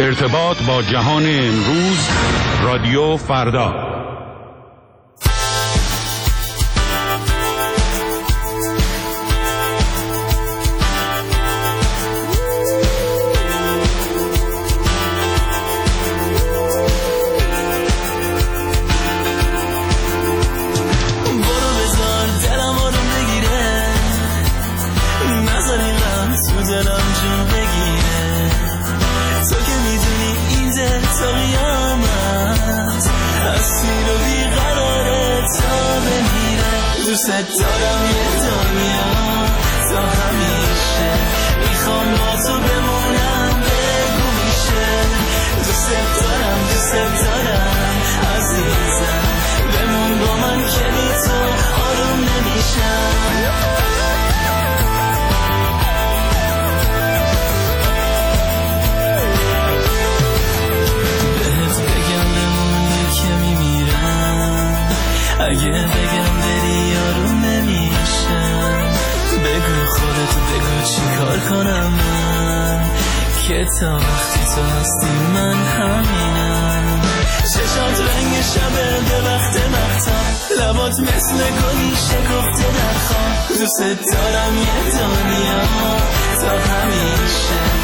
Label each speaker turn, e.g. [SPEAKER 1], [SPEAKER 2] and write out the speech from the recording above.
[SPEAKER 1] ارتباط با جهان امروز، رادیو فردا.
[SPEAKER 2] دوست دارم یه دنیا تا همیشه، میخوام با تو بمونم، بگو میشه. دوست دارم عزیزم، بمون با من که بی تو آروم نمیشم. بهت بگم بمونی که میمیرم، اگه بگم بری آروم نمیشم. بگو خودت، بگو چی کار کنم من، که تا وقتی تو هستی من همینم. چشات رنگ شبه به وقت مختار، لبات مثل گلی شکفته در خواب. دوست دارم یه دنیا تا همیشه،